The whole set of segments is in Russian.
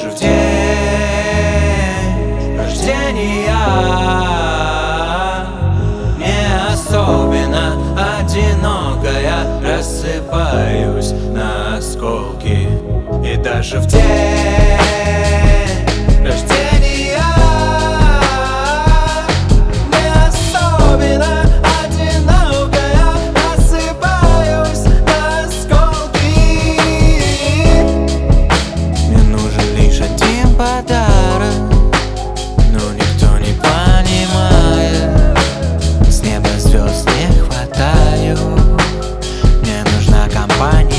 даже в день рождения не особенно одиноко, я рассыпаюсь на осколки. И даже в день рождения не особенно одиноко, я рассыпаюсь на осколки. Мне нужен лишь один подарок, но никто не понимает. С неба звезд не хватает, мне нужна компания.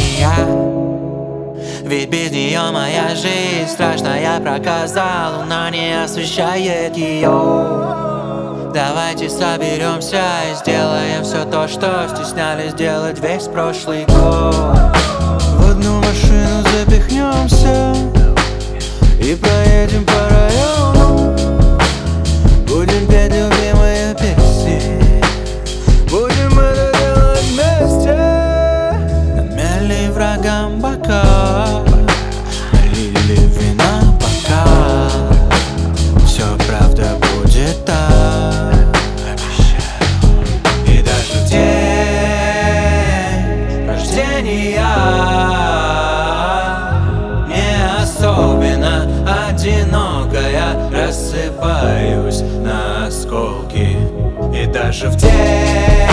Ведь без нее моя жизнь страшная проказа, луна не освещает ее. Давайте соберемся и сделаем все то, что стеснялись делать весь прошлый год. В одну машину запихнемся и проедем по району. Будем петь любимые песни, будем это делать вместе. Намяли врагам бока, налили вина пока. Все правда будет так. И даже в день рождения не особенно одиноко, я рассыпаюсь на осколки. И даже в день